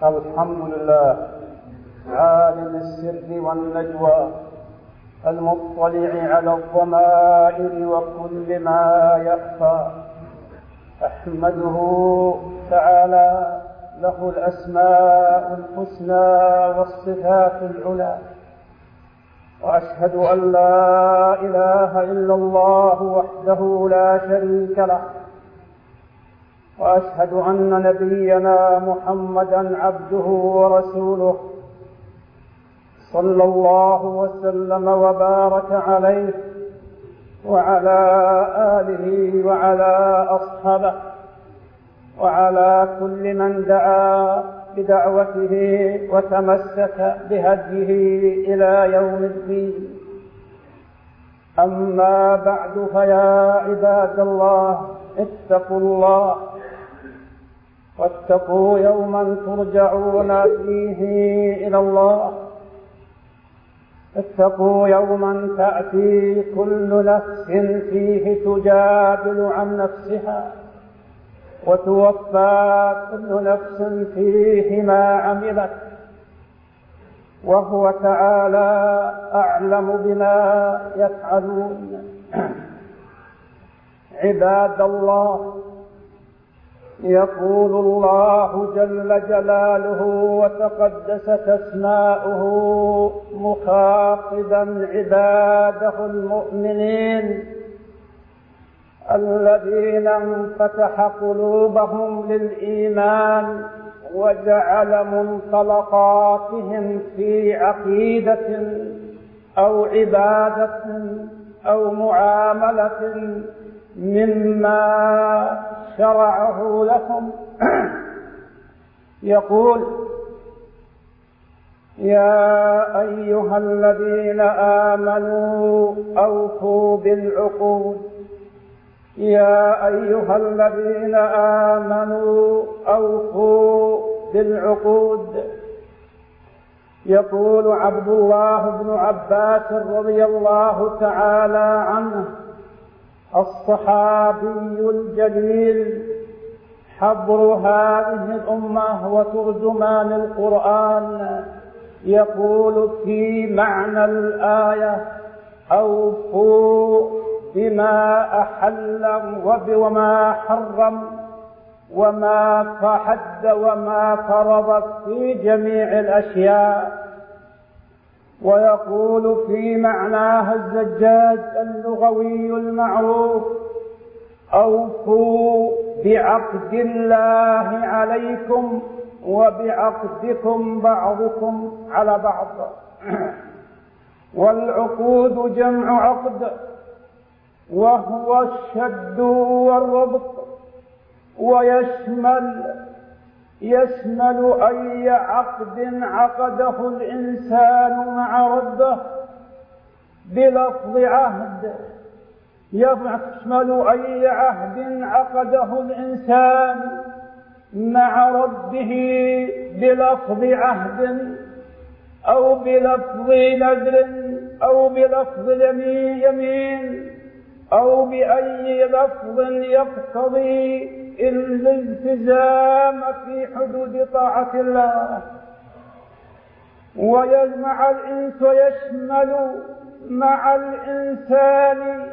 الحمد لله عالم السر والنجوى المطلع على الضمائر وكل ما يخفى. أحمده تعالى له الأسماء الحسنى والصفات العلى، وأشهد أن لا إله إلا الله وحده لا شريك له، وأشهد أن نبينا محمدا عبده ورسوله صلى الله وسلم وبارك عليه وعلى آله وعلى أصحابه وعلى كل من دعا بدعوته وتمسك بهديه إلى يوم الدين. أما بعد، فيا عباد الله اتقوا الله واتقوا يوما ترجعون فيه إلى الله. اتقوا يوما تأتي كل نفس فيه تجادل عن نفسها وتوفى كل نفس فيه ما عملت، وهو تعالى أعلم بما يفعلون. عباد الله، يقول الله جل جلاله وتقدست أسماؤه مخاطبا عباده المؤمنين الذين انفتح قلوبهم للإيمان وجعل منطلقاتهم في عقيدة أو عبادة أو معاملة مما شرعه لهم. يقول: يا أيها الذين آمنوا أوفوا بالعقود. يا أيها الذين آمنوا أوفوا بالعقود. يقول عبد الله بن عباس رضي الله تعالى عنه، الصحابي الجليل، حبر هذه الأمة وترجمان القرآن، يقول في معنى الآية: أوفوا بما أحل وما حرم وما فحد وما فرض في جميع الأشياء. ويقول في معناها الزجاج اللغوي المعروف: أوفوا بعقد الله عليكم وبعقدكم بعضكم على بعض. والعقود جمع عقد، وهو الشد والربط، ويشمل أي عقد عقده الإنسان مع ربه بلفظ عهد. يشمل أي عهد عقده الإنسان مع ربه بلفظ عهد أو بلفظ نذر أو بلفظ يمين أو بأي لفظ يقتضي الالتزام في حدود طاعة الله. ويشمل مع الإنسان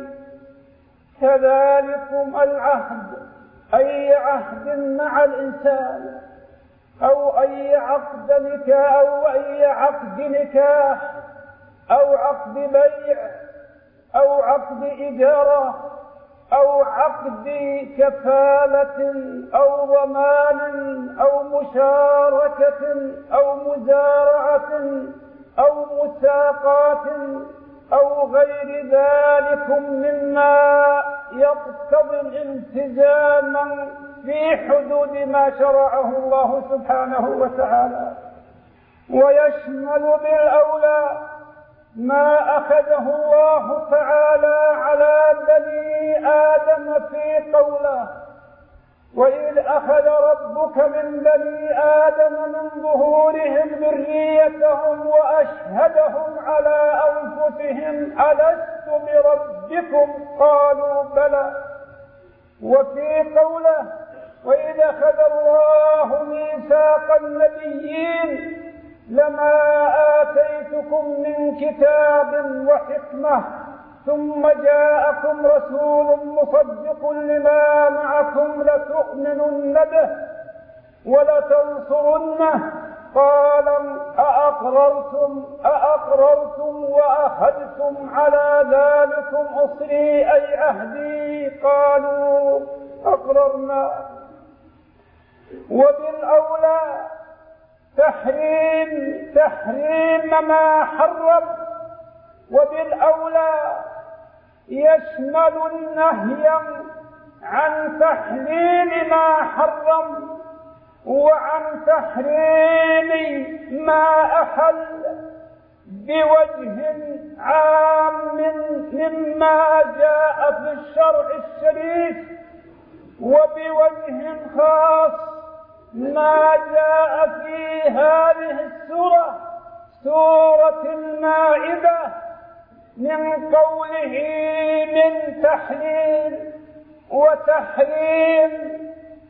كذلكم العهد، أي عهد مع الإنسان أو أي عقد نكاح أو أي عقد نكاح أو عقد بيع أو عقد إجارة أو عقد كفالة أو ضمان أو مشاركة أو مزارعة أو مساقات أو غير ذلك مما يقتضي الالتزام في حدود ما شرعه الله سبحانه وتعالى. ويشمل بالأولى ما أخذه الله تعالى على بني آدم في قوله: وإذ أخذ ربك من بني آدم من ظهورهم ذريتهم وأشهدهم على أنفسهم ألست بربكم قالوا بلى. وفي قوله: وإذ أخذ الله ميثاق النبيين لما آتيتكم من كتاب وحكمة ثم جاءكم رسول مصدق لما معكم لتؤمنن به ولتنصرنه قال أأقررتم وأخذتم على ذلكم أصري أي عهدي قالوا أقررنا. وبالأولى تحريم ما حرم، وبالأولى يشمل النهي عن تحليل ما حرم وعن تحريم ما أحل بوجه عام مما جاء في الشرع الشريف، وبوجه خاص ما جاء في هذه السورة سورة المائدة من قوله من تحليل وتحريم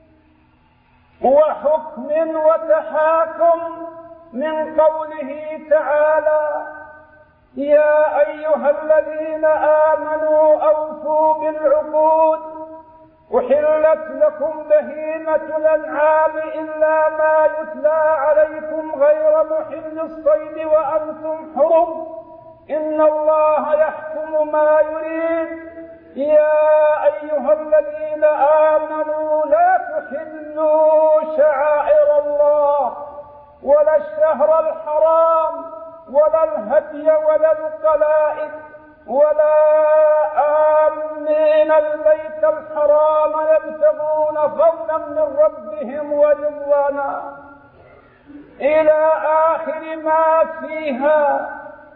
وحكم وتحاكم، من قوله تعالى يا أيها الذين آمنوا أوفوا بالعقود أحلت لكم بهيمة الأنعام إلا ما يتلى عليكم غير محل الصيد وأنتم حرم إن الله يحكم ما يريد. يا أيها الذين آمنوا لا تحلوا شعائر الله ولا الشهر الحرام ولا الهدي ولا القلائد ولا آمين البيت الحرام يبتغون فضلا من ربهم ورضوانا إلى آخر ما فيها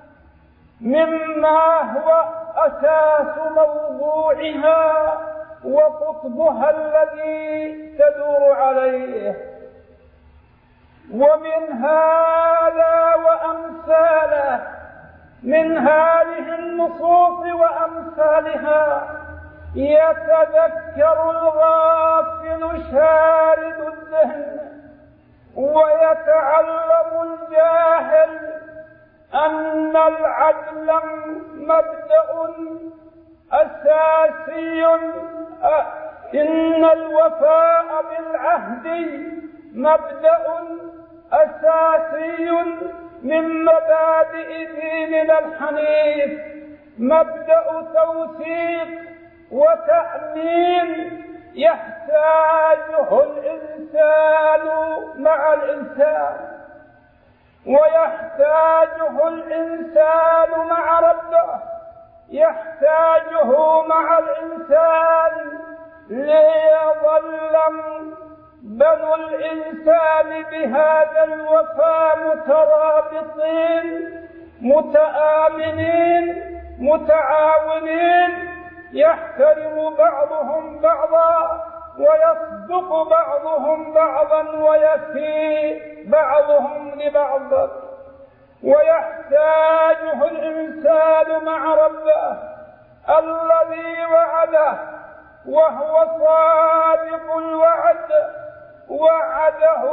مما هو أساس موضوعها وقطبها الذي تدور عليه. ومن هذا وأمثاله من هذه النصوص وأمثالها يتذكر الغافل شارد الذهن ويتعلم الجاهل أن العدل مبدأ أساسي، إن الوفاء بالعهد مبدأ أساسي من مبادئ ديننا الحنيف، مبدأ توثيق وتأمين يحتاجه الإنسان مع الإنسان، ويحتاجه الإنسان مع ربه، يحتاجه مع الإنسان ليظل بنو الإنسان بهذا الوفاء مترابطين متآمنين متعاونين، يحترم بعضهم بعضا ويصدق بعضهم بعضا ويفي بعضهم لبعض. ويحتاجه الإنسان مع ربه الذي وعده وهو صادق الوعد، وعده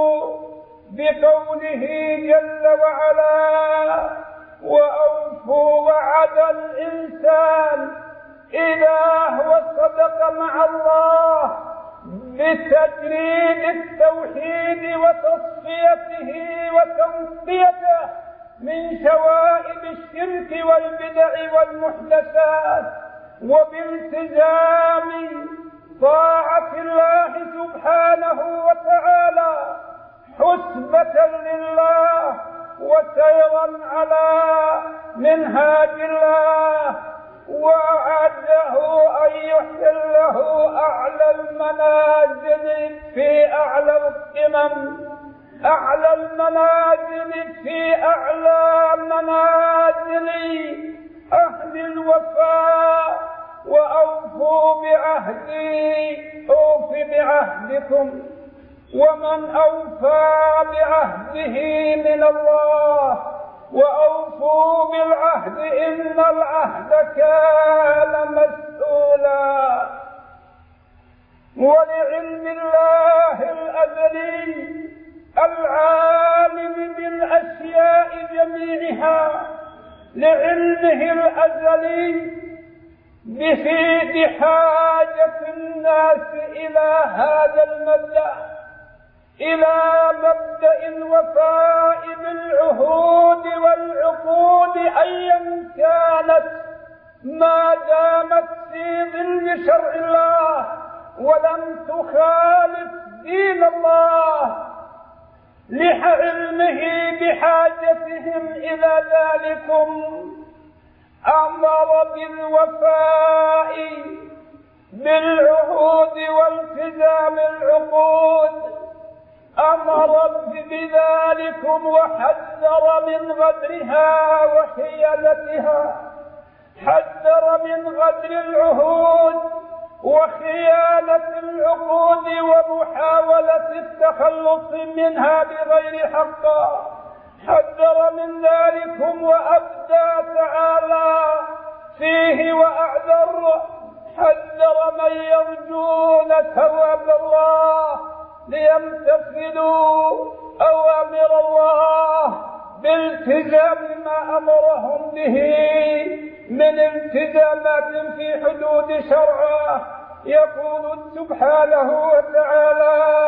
بقوله جل وعلا وأوفوا وعد الإنسان إذا هو صدق مع الله بتجريد التوحيد وتصفيته وتنقيته من شوائب الشرك والبدع والمحدثات، وبالتزام طاعة الله سبحانه وتعالى حسبة لله وسيرا على منهاج الله. وعده أن يحله أعلى المنازل في أعلى القمم، أعلى المنازل في أعلى منازل أهل الوفاء. وأوفوا بعهدي أوف بعهدكم، ومن أوفى بعهده من الله. وأوفوا بالعهد إن العهد كان مسؤولا. ولعلم الله الأزلي العالم بالأشياء جميعها، لعلمه الأزلي بحاجة الناس إلى هذا المبدأ، إلى مبدأ الوفاء بالعهود والعقود أيا كانت، ما دامت في ظل شرع الله ولم تخالف دين الله، لعلمه بحاجتهم إلى ذلكم أمر بالوفاء بالعهود والتزام العقود، أمر بذلكم وحذر من غدرها وخيانتها، حذر من غدر العهود وخيانة العقود ومحاولة التخلص منها بغير حق، حذر من ذلكم وأبدى تعالى فيه وأعذر، حذر من يرجون ثواب الله ليمتثلوا أوامر الله بالتزام ما أمرهم به من التزامات في حدود شرعه. يقول سبحانه وتعالى: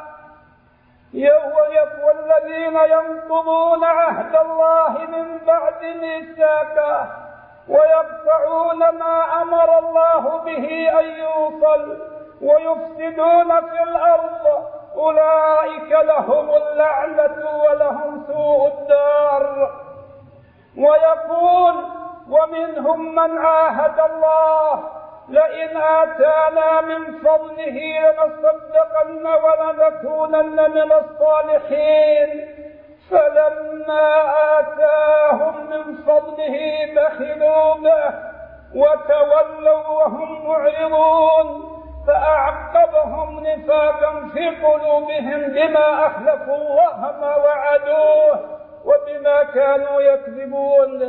والذين ينقضون عهد الله من بعد ميثاقه ويقطعون ما أمر الله به أن يوصل ويفسدون في الأرض أولئك لهم اللعنة ولهم سوء الدار. ويقول: ومنهم من عاهد الله لئن آتانا من فضله لنصدقن ولنكونن من الصالحين، فلما آتاهم من فضله بخلوا به وتولوا وهم معرضون، فأعقبهم نفاقا في قلوبهم بما أخلفوا الله ما وعدوه وبما كانوا يكذبون.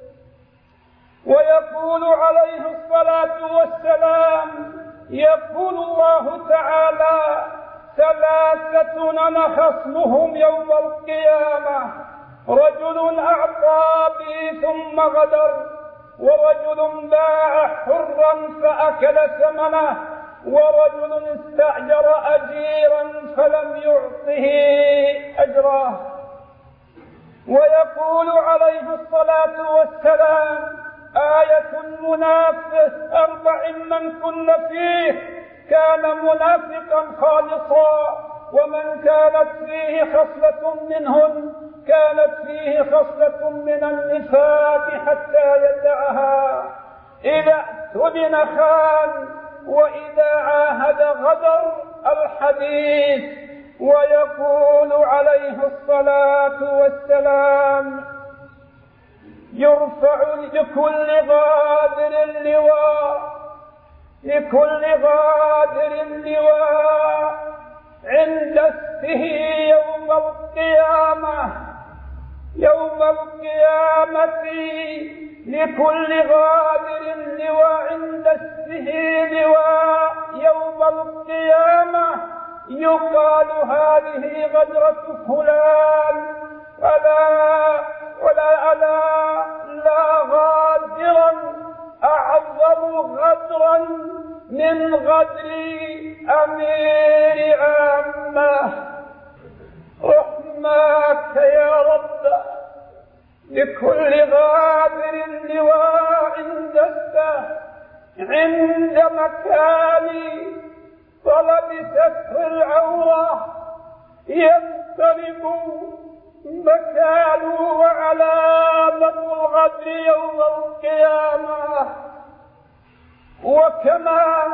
ويقول عليه الصلاة والسلام: يقول الله تعالى: ثلاثة أنا خصمهم يوم القيامة، رجل أعطى بي ثم غدر، ورجل باع حرا فأكل ثمنه، ورجل استأجر أجيرا فلم يعطه أجره. ويقول عليه الصلاة والسلام: آية المنافق 4 من كن فيه كان منافقا خالصا، ومن كانت فيه خصلة منهن كانت فيه خصلة من النفاق حتى يدعها، إذا اؤتمن خان وإذا عاهد غدر الحديث. ويقول عليه الصلاة والسلام: يرفع لكل غادر اللواء عند استه يوم القيامة لكل غادر اللواء عند استه لواء يوم القيامة، يقال: هذه غدرة فلان، لا غادرا أعظم غدرا من غدر أمير عامة. رحماك يا رب لكل غادر اللواء عند مكان طلب ستر العورة، يضطرب مكانه وعلامة الغدر يوم القيامة. وكما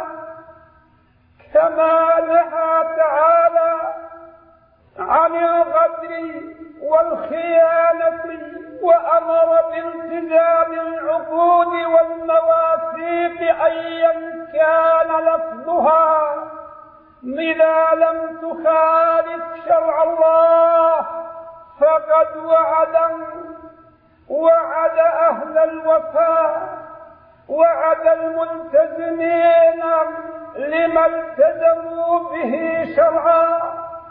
نهى تعالى عن الغدر والخيانة وأمر بالتزام العقود والمواثيق أيا كان لفظها إذا لم تخالف شرع الله، فقد وعد أهل الوفاء، وعد الملتزمين لما التزموا به شرعا،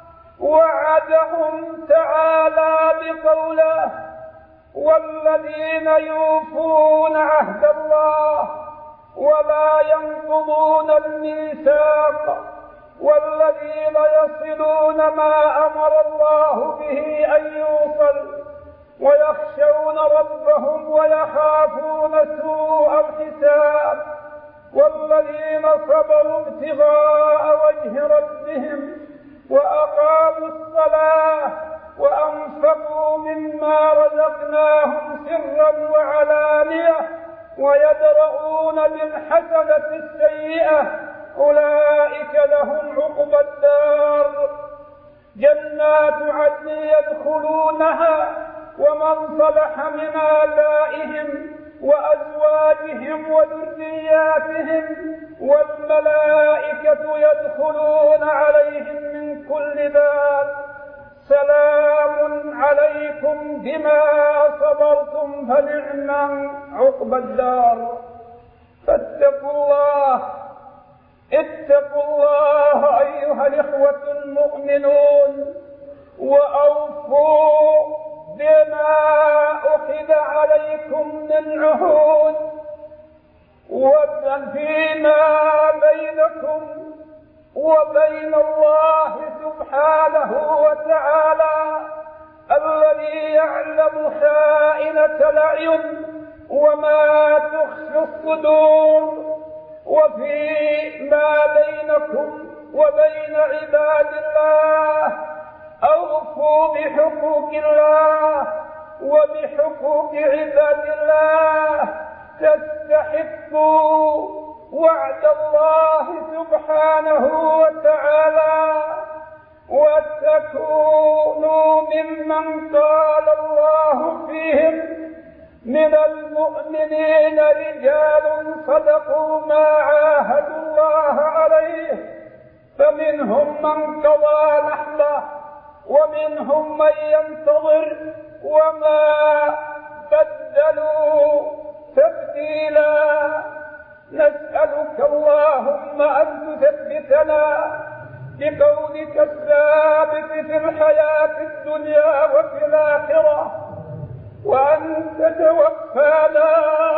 وعدهم تعالى بقوله: والذين يوفون عهد الله ولا ينقضون الميثاق والذين يصلون ما أمر الله به أن يوصل ويخشون ربهم ويخافون سوء الحساب والذين صبروا ابتغاء وجه ربهم وأقاموا الصلاة وأنفقوا مما رزقناهم سرا وعلانية ويدرؤون بالحسنة السيئة أولئك لهم عقبى الدار، جنات عدن يدخلونها ومن صلح من آبائهم وأزواجهم وذرياتهم والملائكة يدخلون عليهم من كل باب، سلام عليكم بما صبرتم فنعم عقبى الدار. فاتقوا الله، اتقوا الله أيها الإخوة المؤمنون، وأوفوا بما أخذ عليكم من عهود وفيما بينكم وبين الله سبحانه وتعالى الذي يعلم خائنة الأعين وما تخفي الصدور، وفيما بينكم وبين عباد الله أوفوا بحقوق الله وبحقوق عباد الله تستحقوا وعد الله سبحانه وتعالى، وتكونوا ممن قال الله فيهم: من المؤمنين رجال صدقوا ما عاهدوا الله عليه، فمنهم من قضى نحبه ومنهم من ينتظر وما بدلوا تبديلا. نسألك اللهم أن تثبتنا بقولك الثابت في الحياة الدنيا وفي الآخرة، وأن تتوفانا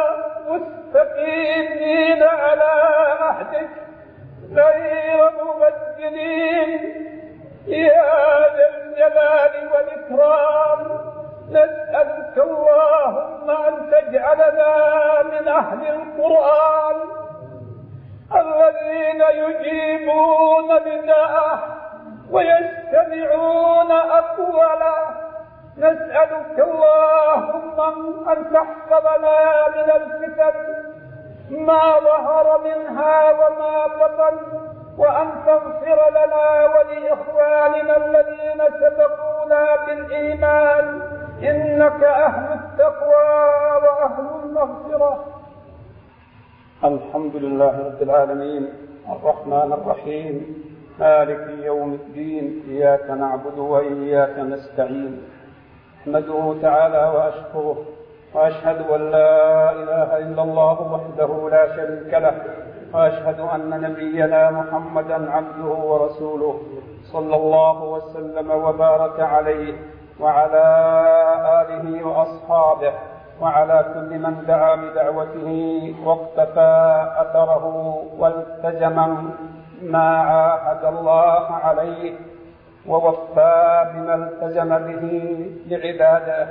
مستقيمين على عهدك غير مبدلين يا ذا الجلال والإكرام. نسألك اللهم أن تجعلنا من أهل القرآن الذين يجيبون نداءه ويستمعون أقواله. نسألك اللهم أن تحفظنا من الفتن ما ظهر منها وما بطن، وأن تغفر لنا ولإخواننا الذين سبقونا بالإيمان، إنك أهل التقوى وأهل المغفرة. الحمد لله رب العالمين الرحمن الرحيم مالك يوم الدين، إياك نعبد وإياك نستعين. أحمده تعالى وأشكره، وأشهد أن لا إله إلا الله وحده لا شريك له، وأشهد أن نبينا محمدا عبده ورسوله صلى الله وسلم وبارك عليه وعلى آله وأصحابه وعلى كل من دعا بدعوته واقتفى أثره والتزم ما عاهد الله عليه ووفى بما التزم به لعباده.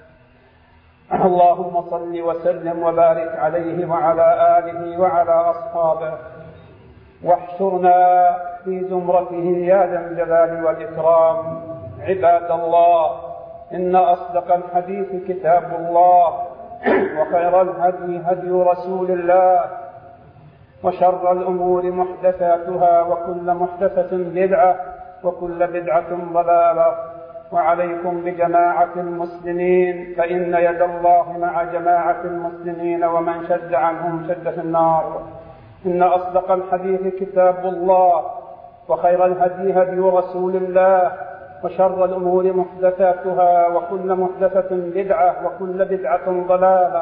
اللهم صل وسلم وبارك عليه وعلى آله وعلى أصحابه، واحشرنا في زمرته يا ذا الجلال والإكرام. عباد الله، إن أصدق الحديث كتاب الله، وخير الهدي هدي رسول الله، وشر الأمور محدثاتها، وكل محدثة بدعة، وكل بدعة ضلالة. وعليكم بجماعة المسلمين، فإن يد الله مع جماعة المسلمين، ومن شد عنهم شد في النار. إن أصدق الحديث كتاب الله، وخير الهدي هدي رسول الله، وشر الأمور محدثاتها، وكل محدثة بدعة، وكل بدعة ضلالة.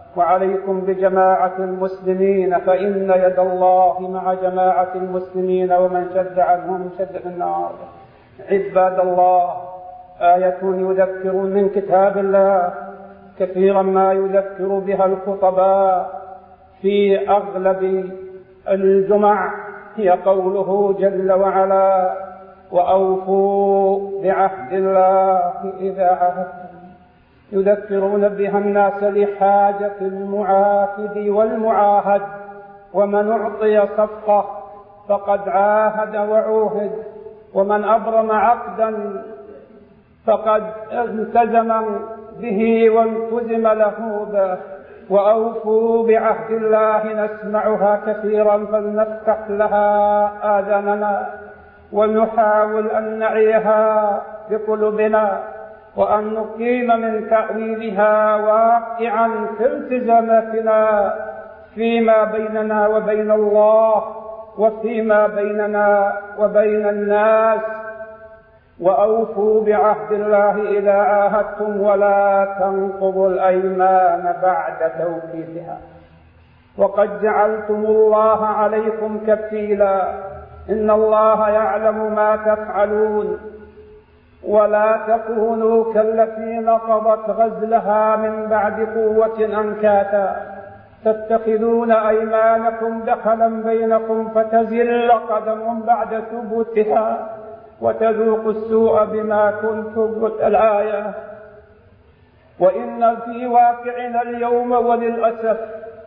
وعليكم بجماعة المسلمين فإن يد الله مع جماعة المسلمين ومن شد عنهم شد في النار. عباد الله، آية يذكر من كتاب الله كثيرا ما يذكر بها الخطباء في أغلب الجمع، هي قوله جل وعلا: وأوفوا بعهد الله إذا عاهدتم. يذكرون بها الناس لحاجة المعاهد والمعاهد، ومن أعطي صفقة فقد عاهد وعوهد، ومن أبرم عقدا فقد التزم به والتزم له به. وأوفوا بعهد الله نسمعها كثيرا، فلنفتح لها آذاننا ونحاول أن نعيها بقلوبنا، وأن نقيم من تأويلها واقعا في التزاماتنا فيما بيننا وبين الله وفيما بيننا وبين الناس. وأوفوا بعهد الله إذا عاهدتم ولا تنقضوا الأيمان بعد توكيدها وقد جعلتم الله عليكم كفيلا إن الله يعلم ما تفعلون. ولا تكونوا كالتي نقضت غزلها من بعد قوة أنكاثا تتخذون أيمانكم دخلا بينكم فتزل قدم بعد ثبوتها وتذوقوا السوء بما كنتم. الآية. وإن في واقعنا اليوم وللأسف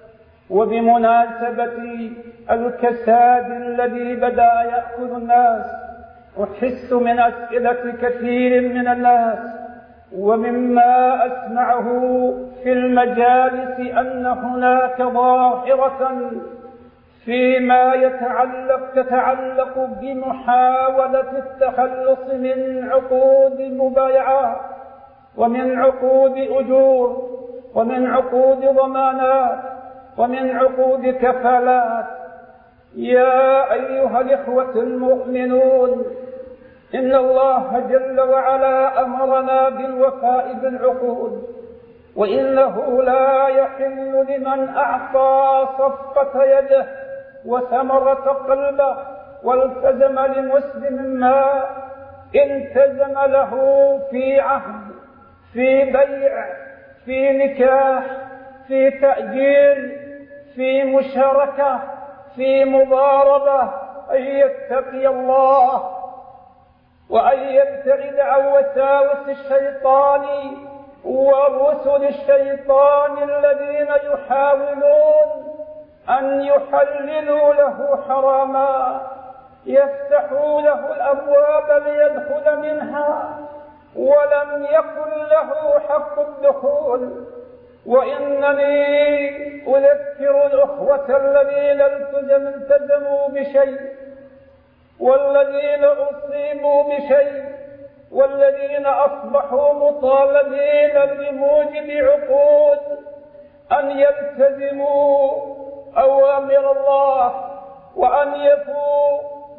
وبمناسبة الكساد الذي بدأ يأخذ الناس، أحس من أسئلة كثير من الناس ومما أسمعه في المجالس أن هناك ظاهرة فيما تتعلق بمحاولة التخلص من عقود المبايعات ومن عقود أجور ومن عقود ضمانات ومن عقود كفالات. يا أيها الإخوة المؤمنون، إن الله جل وعلا أمرنا بالوفاء بالعقود، وإنه لا يحل لمن أعطى صفقة يده وثمرة قلبه والتزم لمسلم ما التزم له في عهد، في بيع، في نكاح، في تأجير، في مشاركة، في مضاربة، أن يتقي الله وأن يبتعد عن وساوس الشيطان ورسل الشيطان الذين يحاولون أن يحللوا له حراما، يفتحوا له الأبواب ليدخل منها ولم يكن له حق الدخول. وإنني أذكر الأخوة الذين التزموا بشيء والذين أصيبوا بشيء والذين أصبحوا مطالبين بموجب عقود أن يلتزموا أوامر الله وأن يفوا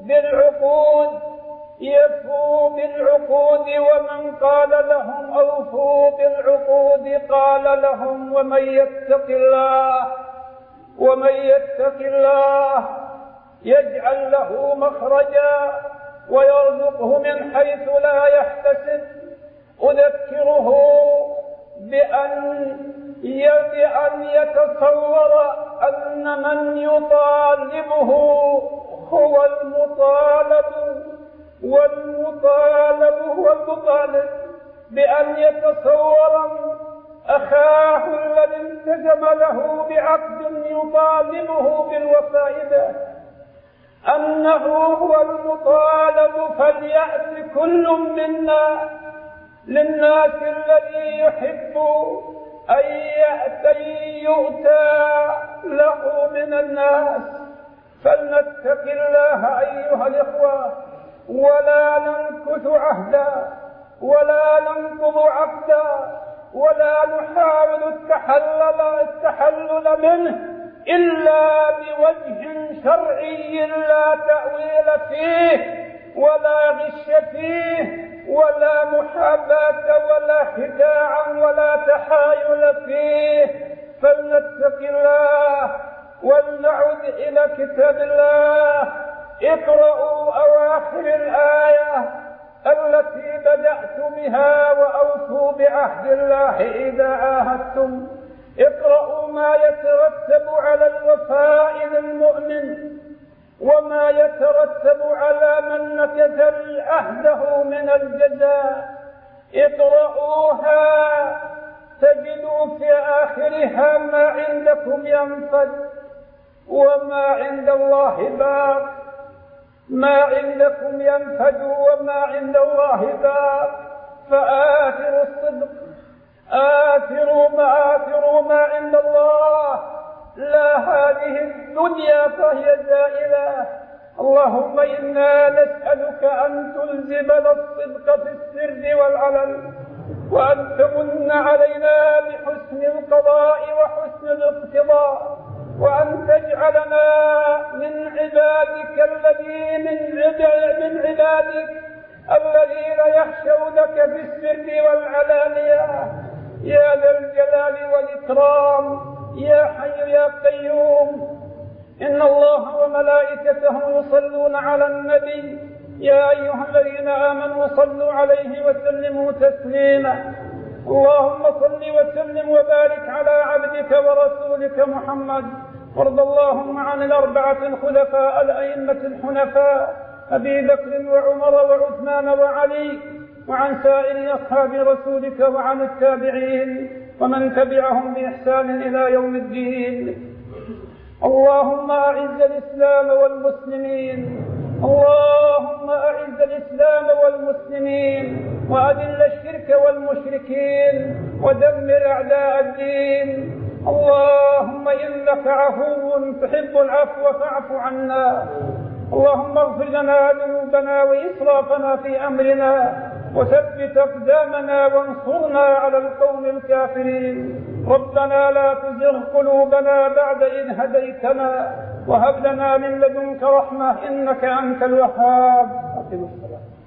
بالعقود. ومن قال لهم أوفوا بالعقود قال لهم ومن يتق الله يجعل له مخرجا ويرزقه من حيث لا يحتسب. أذكره بأن يتصور أن من يطالبه هو المطالب والمطالب بأن يتصور أخاه الذي التزم له بعقد يطالبه بالوفاء به أنه هو المطالب. فليأت كل منا للناس الذي يحب أن يؤتى له من الناس. فلنتق الله أيها الإخوة ولا ننكث عهدا ولا ننقض عقدا ولا نحاول التحلل منه إلا بوجه شرعي لا تأويل فيه ولا غش فيه ولا محاباة ولا خداع ولا تحايل فيه. فلنتق الله ولنعد إلى كتاب الله. اقرأوا أواخر الآية التي بدأت بها: وأوفوا بعهد الله إذا عاهدتم. اقرأوا ما يترتب على الوفاء للمؤمن وما يترتب على من نكث عهده من الجزاء. اقرأوها تجدوا في آخرها: ما عندكم ينفد وما عند الله باق. ما عندكم ينفد وما عند الله باق. فآثروا الصدق، آثروا ما عند الله، لا هذه الدنيا فهي زائلة. اللهم إنا نسألك أن تلزمنا الصدق في السر والعلن، وأن تمن علينا بحسن القضاء وحسن الاقتضاء، وأن تجعلنا من عبادك الذين يخشونك في السر والعلانية يا ذا الجلال والإكرام يا حي يا قيوم. إن الله وملائكته يصلون على النبي يا أيها الذين آمنوا صلوا عليه وسلموا تسليما. اللهم صل وسلم وبارك على عبدك ورسولك محمد. وارض اللهم عن الأربعة الخلفاء الأئمة الحنفاء أبي بكر وعمر وعثمان وعلي، وعن سائر أصحاب رسولك وعن التابعين ومن تبعهم بإحسان إلى يوم الدين. اللهم أعز الإسلام والمسلمين، اللهم أعز الإسلام والمسلمين، وأذل الشرك والمشركين، ودمر أعداء الدين. اللهم إنك عفو تحب العفو فاعف عنا. اللهم اغفر لنا ذنوبنا وإسرافنا في أمرنا، وثبت أقدامنا وانصرنا على القوم الكافرين. ربنا لا تزغ قلوبنا بعد إذ هديتنا، وهب لنا من لدنك رحمة إنك أنت الوهاب. أقم الصلاة.